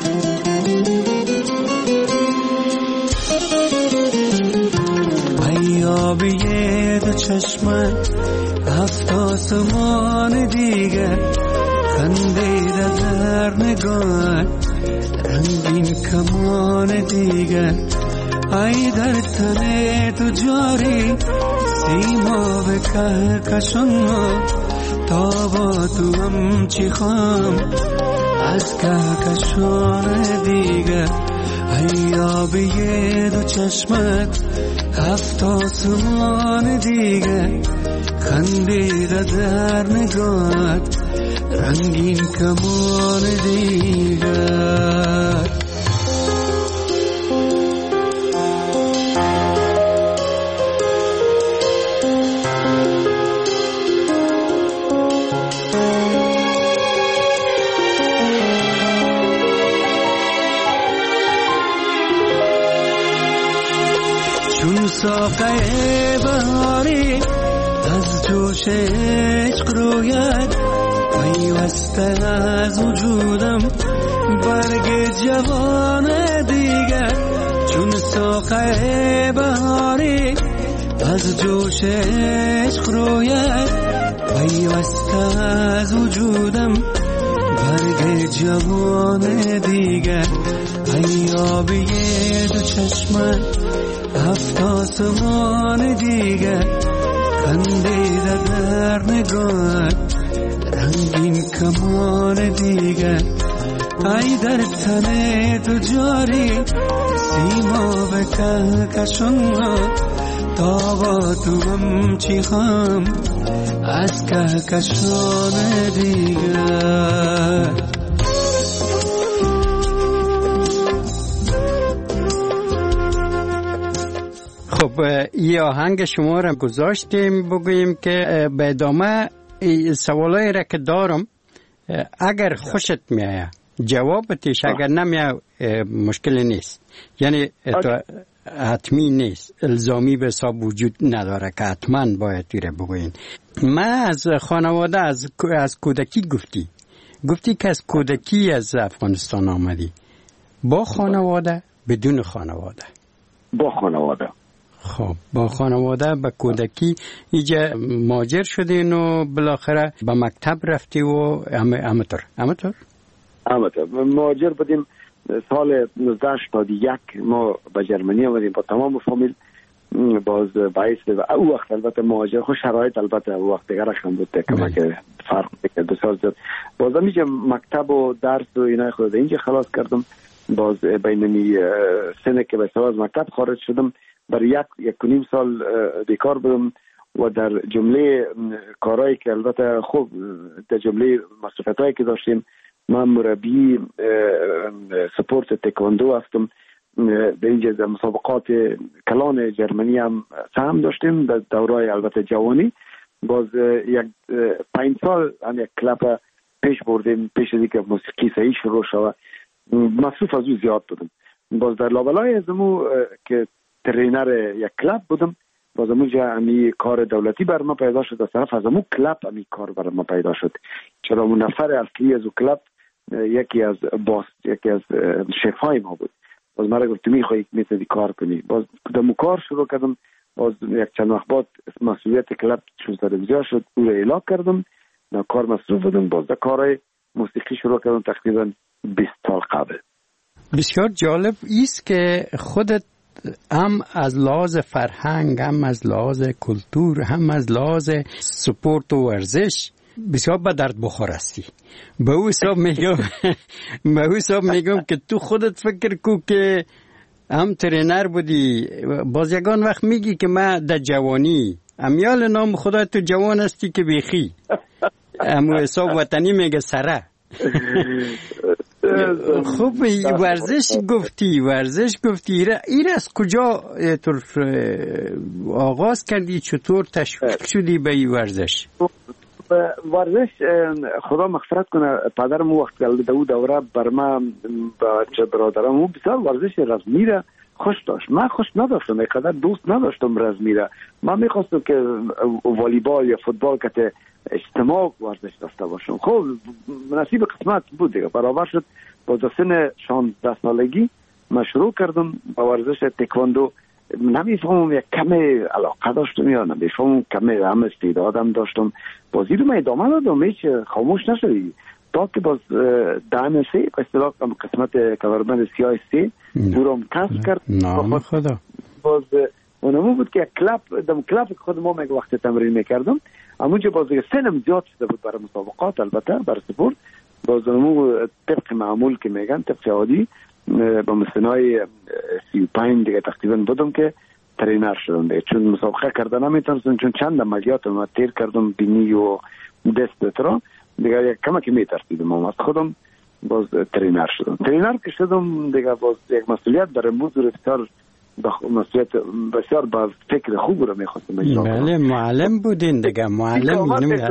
هیابی دو چشمت 7 آسمان دیگر، خندیده در نگاهت رنگین کمان دیگر. ای در تن تو جاری سیما به کهکشان ها، تا با تو هم چی خوام از کهکشان دیگر. هیابی دو چشمت 7 آسمان دیگر، خندیده در نگاهت رنگین کمان دیگر. چون ساقه بهاری از جوش عشق روید پیوسته از وجودم برگ جوان دیگر. چون ساقه بهاری از جوش عشق روید پیوسته از وجودم برگ جوان دیگر. ای آبی دو چشمت هفت آسمان دیگر خندیده در نگاهت رنگین کمان دیگر. ای در تن تو جاری سیما به کهکشان تا با تو هم چی خواهم از کهکشان دیگر. خب این آهنگ شما را گذاشتیم بگوییم که به ادامه سوالایی را که دارم اگر خوشت میآید جوابتش، اگر نمیآید مشکلی نیست، یعنی حتمی نیست، الزامی به حساب وجود نداره که حتما باید تیره بگوین. من از خانواده از کودکی گفتی که از کودکی از افغانستان آمدی، با خانواده بدون خانواده؟ با خانواده. خب با خانواده به کودکی اینجا مهاجر شدین و بالاخره به مکتب رفتی و امتور مهاجر بودیم سال 1981 ما به جرمنی آمدیم با تمام فامیل. باز باعث او وقت البته مهاجر خوش شرایط البته او وقت دیگر رقم بود که فرق بسیار زیاد. باز اینجا مکتب و درس و اینا خود اینجا خلاص کردم. باز بینمی سنه که به سواز مکتب خارج شدم برای یک و نیم سال بیکار بودم و در جمله کارهایی که البته خوب در جمله مصرفیتایی که داشتیم من مربی سپورت تکواندو هستم. در اینجا در مسابقات کلان جرمنی هم سهم داشتیم در دورای البته جوانی. باز یک 5 سال هم یک کلاب پیش بردیم پیش از اینکه موسیقی صحیح شروع شود. مصروف از او زیاد بودم. باز در لابلای ازمو که ترینر یک کلاب بودم، باز اونجا امی کار دولتی بر ما پیدا شد. از طرف از امو کلاب امی کار بر ما پیدا شد، چرا اون نفر اصلی از او کلاب یکی از شفای ما بود. باز مرا گفت تو میخوایی میتونی کار کنی. باز کدامو کار شروع کردم. باز یک چند وقت بعد مسئولیت کلاب چون سر بزیار شد او را اعلام کردم، در کار مصروف بودم. باز در کارهای موسیقی شروع کردم تقریبا 20 سال قبل. بسیار جالب است که خودت هم از لحاظ فرهنگ، هم از لحاظ کلتور، هم از لحاظ سپورت و ورزش بسیار به درد بخور هستی. به او حساب میگم که تو خودت فکر کو که هم ترینر بودی، باز یگان وقت میگی که من در جوانی امیال نام خدا تو جوان هستی که بیخی امو حساب وطنی میگه سره. خب ورزش گفتی این از کجا آغاز کردی؟ چطور تشویق شدی به این ورزش؟ ورزش خدا مغفرت کنه پدرم وقت گلده او دوره بر من بچه برادرم او بسیار ورزش رزمی را خوش داشت. من خوش نداشتم، اینقدر دوست نداشتم رزمی را. من میخواستم که والیبال یا فوتبال که اجتماع ورزش داشته باشم. خب نصیب قسمت بود دیگه، برابر شد. با سن 16 سالگی من شروع کردم با ورزش تکواندو. نمیفهمم یک کم علاقه داشتم یا نمیفهمم کم هم استعدادم داشتم. بازی رو من ادامه دادم، هیچ خاموش نشدی تا که باز دهن سه به اصطلاح قسمت کمربند سیاه سه او کسب کرد. نام خدا. باز اونمو بود که کلاب خود ما یک وقت تمرین میکردم. همونجا باز سنم زیاد شده بود برای مسابقات، البته برای سپورت. باز اونمو طبق معمول که میگن طبق عادی با مسنای 35 دیگه تقریبا بودم که ترینر شدم دیگه، چون مسابقه کردن نمیتونستم، چون چند عملیات ما تیر کردم بینی و دست را دیگه، یک کمکی میترسیدم از خودم، باز ترینر شدم. ترینر که شدم دیگه باز یک مسئولیت برام بود، بسیار مسئولیت بسیار با فکر خوب رو میخواستم اجرا کنم. بله معلم بودین دیگه، معلم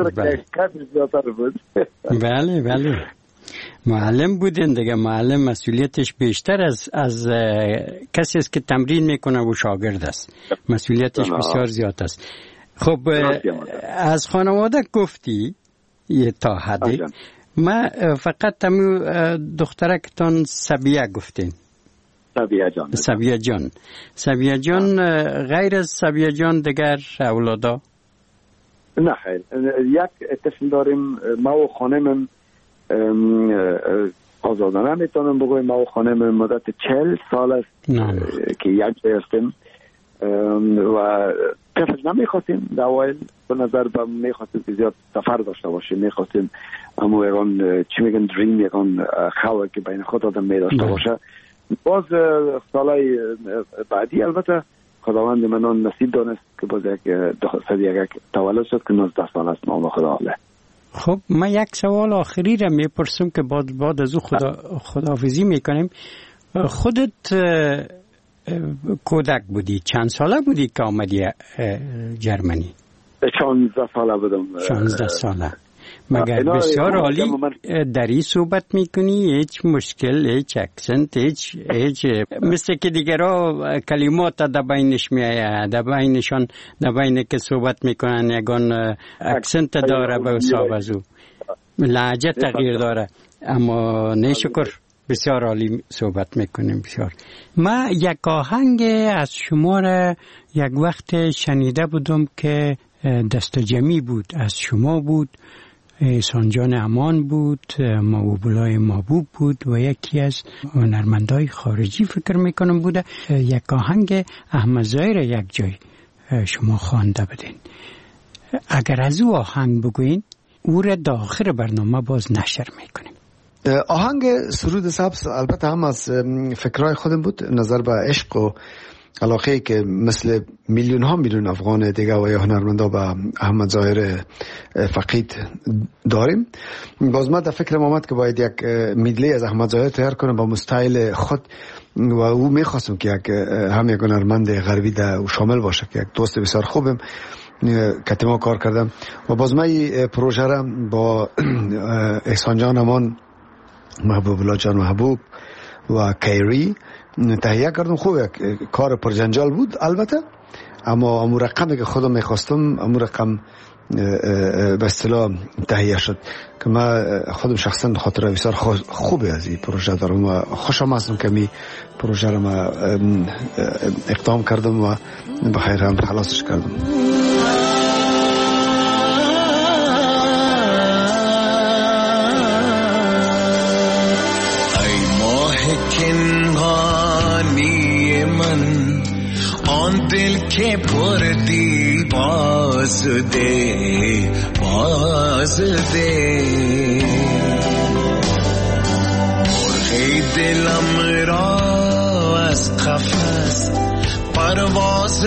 بله بله معلم بودین دیگه. معلم مسئولیتش بیشتر از کسی است که تمرین میکنه و شاگرد است، مسئولیتش بسیار زیاد است. خب از خانواده گفتی یه تا حدی، ما فقط تمو دخترکتان سبیه گفتین. سبیه جان غیر از سبیه جان دیگر اولادا؟ نه خیر، یک طفل داریم، ما و خانمم آزادانه میتونم بگویم، ما و خانمم مدت 40 سال است که یک جای هستیم و طفل نمیخواستیم در اوایل، به نظر با میخواستیم که زیاد سفر داشته باشیم، میخواستیم اما یکان چی میگن دریم، یکان خواه که بین خود آدم میداشته باشه. باز سالای بعدی البته خداوند منان نصیب دانست که باز یک تولد شد که 19 سال است، نام خدا حاله. خب من یک سوال آخری را میپرسم که بعد از او خداحافظی میکنیم. خودت کودک بودی، چند ساله بودی که آمدی جرمنی؟ 16 ساله بودم. 16 ساله. مگر بسیار عالی دری صحبت میکنی، هیچ مشکل، هیچ اکسنت، هیچ مثل که دیگرها کلمات در بینش میآید، در بینشان در بین که صحبت میکنن یگان اکسنت داره به حساب از او، لهجه تغییر داره، اما نشکر بسیار عالی صحبت میکنیم. بسیار. ما یک آهنگ از شما را یک وقت شنیده بودم که دست جمعی بود، از شما بود، احسان جان امان بود، موبولای محبوب بود و یکی از هنرمندای خارجی فکر میکنم بوده. یک آهنگ احمد ظاهر یک جای شما خوانده بدین. اگر از او آهنگ بگوین او را در آخر برنامه باز نشر میکنیم. آهنگ سرود سبز البته هم از فکرهای خودم بود، نظر به عشق و علاقه که مثل میلیون افغان دیگه و یا هنرمندا به احمد ظاهر فقید داریم. باز ما در فکرم آمد که باید یک میدلی از احمد ظاهر تیار کنم با مستایل خود و او میخواستم که هم یک هنرمند غربی در شامل باشه که یک دوست بسیار خوبم کتما کار کردم و باز ما این پروژه را با احسان جان امان، محبوب الله جان محبوب و کیری تهیه کردم. خوبه کار پرجنجال بود البته، اما امو رقمی که خودم میخواستم امو رقم به اصطلاح تهیه شد که من خودم شخصا خاطره بسیار خوبی از این پروژه دارم و خوشم هستم که می پروژه رو من اقدام کردم و بخیر هم خلاصش کردم. آن دل که بردی باز ده مرغی دلم را از قفس پرواز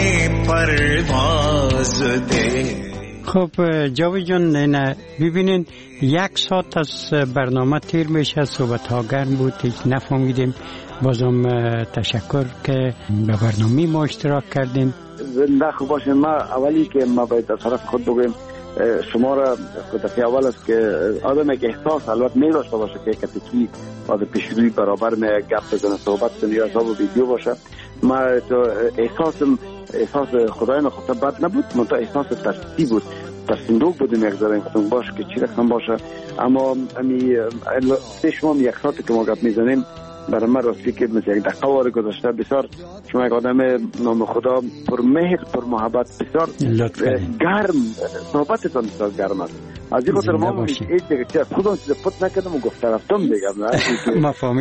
ده. خب جاوید جان، نه ببینین یک ساعت از برنامه تیر میشه، صحبت ها گرم بود، هیچ نفهمیدیم. بازم تشکر که به برنامه ما اشتراک کردین. زنده خوب باشین. ما اولی که ما باید از طرف خود بگویم شما را دفعه اول است که آدم یک احساس البته می داشته باشه که کتکی آدم پیشروی برابر می گپ بزنه، صحبت کنه یا حساب ویدیو باشه. ما تو احساس خدای نخواسته بد نبود، منتها احساس ترسی بود، ترسندوق بودیم یک ذره خودمون باشه که چی رقم باشه. اما شما یک ساعتی که ما گپ میزنیم برای من راستی که مثل یک دقیقه وارد گذاشته. بسیار شما یک آدم نام خدا پر مهر، پر محبت، بسیار گرم، صحبتتان بسیار گرم است. از این خاطر ما هیچ دیگه چیز خودم چیز پت نکردم و گفته رفتم دیگه.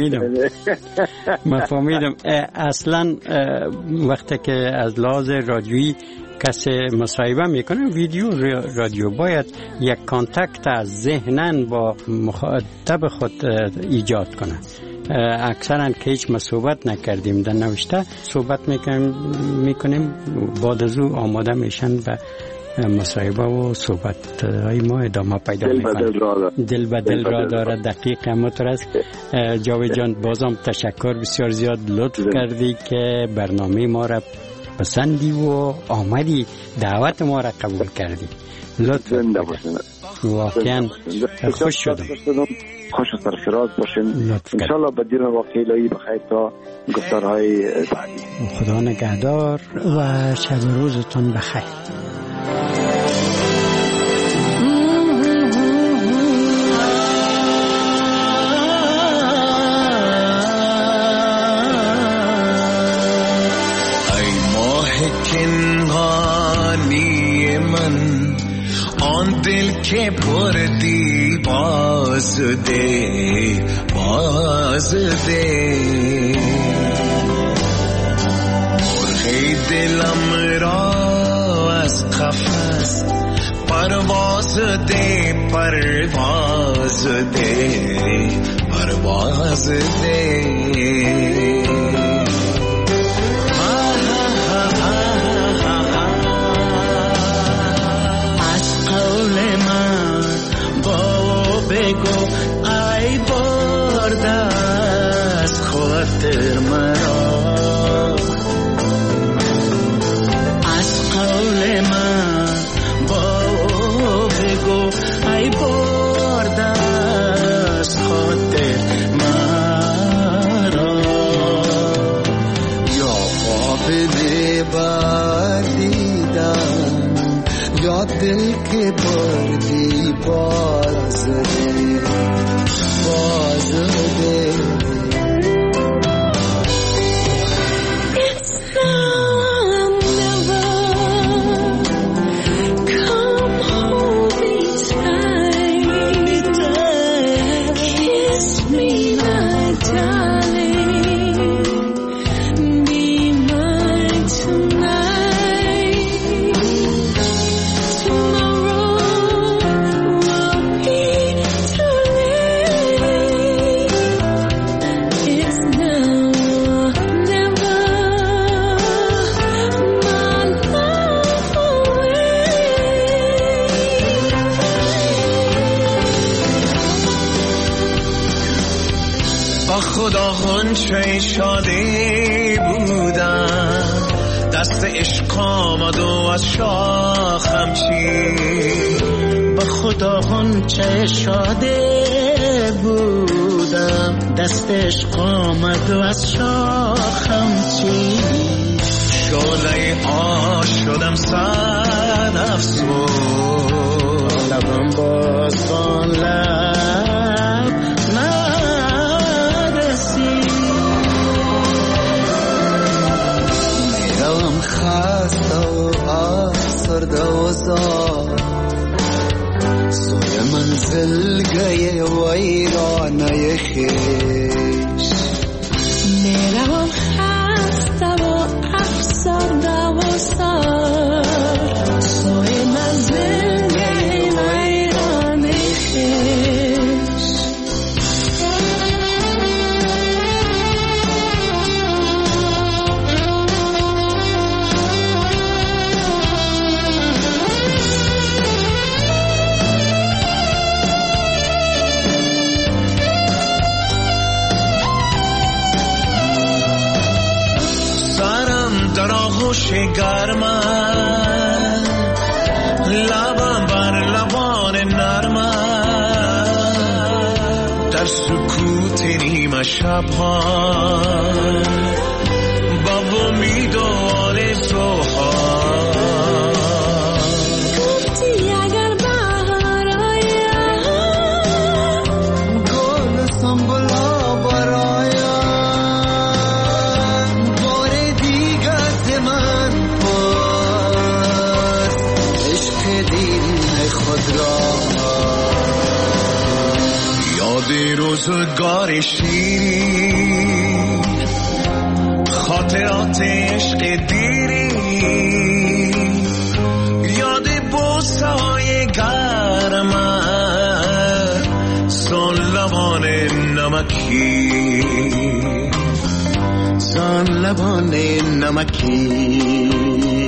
ما فهمیدم. اصلا وقتی که از لحاظ رادیویی کسی مصاحبه میکنه ویدیو رادیو باید یک کانتکت از ذهنن با مخاطب خود ایجاد کنه. اکثرا که هیچ ما صحبت نکردیم در نوشته صحبت میکنیم بعد از او آماده میشن به مصاحبه و صحبت های ما ادامه پیدا میکنه. دل به دل را داره. دقیق همونطور است. جاوید جان بازم تشکر، بسیار زیاد لطف کردی که برنامه ما را پسندی و آمدی، دعوت ما را قبول کردی. لطف واقعا خوش شدم. خوش و سرفراز باشین انشالله. بدین واقعی بخیر تا گفتارهای بعدی. خدا نگهدار و شب روزتون بخیر. دل که بردی باز ده مرغ دلم را از قفس پرواز ده بگو ای برده از خاطر مرا، از قول من با بگو ای برده از خاطر مرا. یا قابل بردیدن یا دل که بردی باز ده خدا غنچه شاده بودم، دست عشق آمد و از شاخم چید. با خدا غنچه شاده بودم، دست عشق آمد و از شاخم چید. شعله آش شدم صد افسوس، لبم باز آن لب خسته و افسرده و زار، سوی منزل گیه ویرانه خویش. میروم خسته و افسرده و زار، سوی منزل گیه ویرانه خویش. در آغوش گرمم، لبم بر لبان نرمم، در سکوت نیمه شبها با امید و آرزوها. گفتی اگر بهار آید گل سنبلا براید، یاد روزگار شیرین، خاطرات عشق دیرین، یاد بوسه‌های گرمت، سان لبان نمکی زان لبان نمکی